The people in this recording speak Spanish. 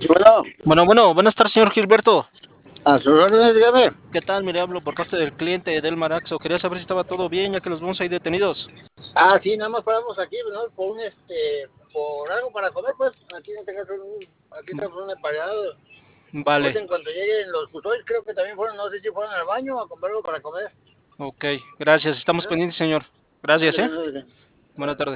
Bueno, Buenas tardes, señor Gilberto. a sus órdenes, dígame. ¿Qué tal? Mire, hablo por parte del cliente del Maraxo. Quería saber si estaba todo bien, ya que los vemos ahí detenidos. Sí, nada más paramos aquí, ¿no? Por algo para comer, pues. Aquí en este caso, aquí estamos en un emparejado. Vale, Ahorita en cuanto lleguen los custodios, creo que también fueron, no sé si fueron al baño a comprar algo para comer. ok, gracias. Estamos pendientes, señor. Gracias, Ándale, ¿eh? ándale. Buena tarde.